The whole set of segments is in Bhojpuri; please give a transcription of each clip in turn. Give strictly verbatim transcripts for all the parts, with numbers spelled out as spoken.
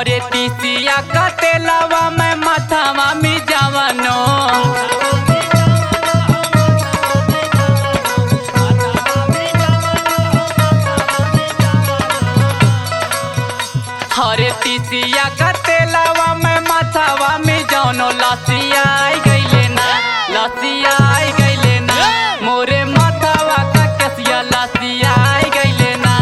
अरे तीसिया का तेलावा में माथावा में जवानो हरे तीसिया का तेलावा में माथावा में जौनो लसिया आई गईले ना लसिया आई गईले ना मोरे माथावा का कसिया लसिया आई गईले ना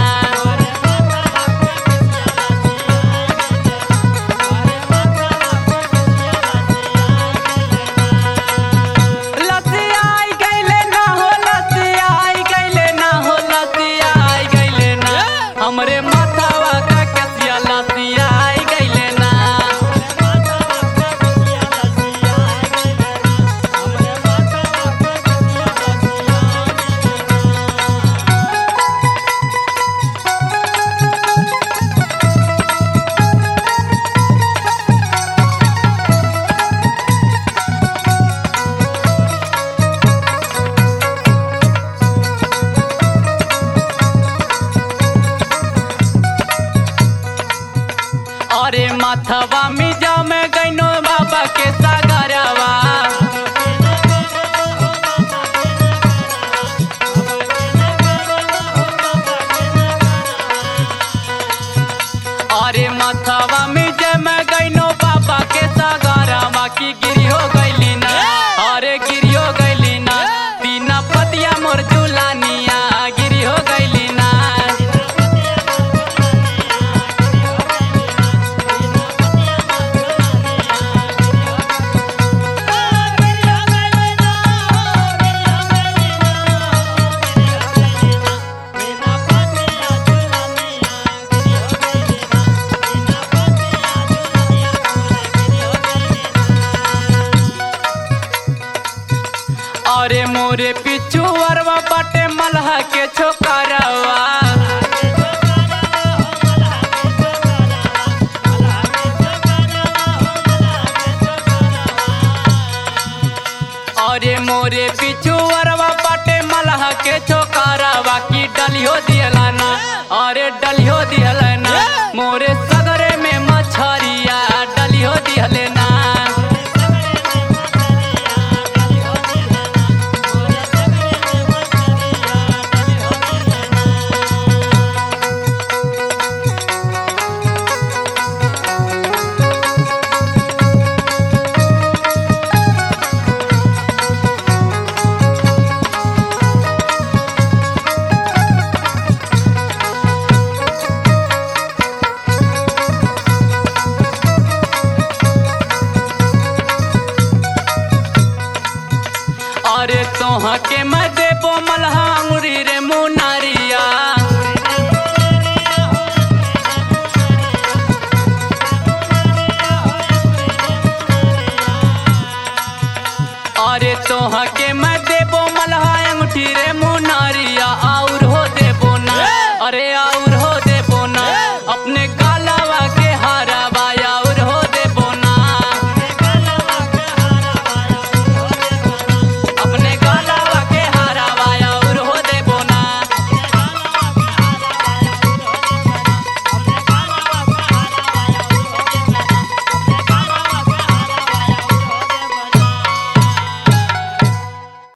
लसिया आई गईले ना हो लसिया आई गईले ना हो लसिया आई गईले ना हमरे माथावा का कसिया लसिया आई गईले ना अरे माथवा में जाम गईनो बाबा के सागरवा अरे माथवा में जाम गईनो बाबा के सागरवा की गिरी हो गईली ना अरे गिरी हो गईली ना तीना पतिया मोर झुलानिया गिरी हो गईली ना अरे मोरे पिछू अरवा बाटे मलहा के छोकरवा अरे मोरे पिछू अरवा बाटे मलहा के छो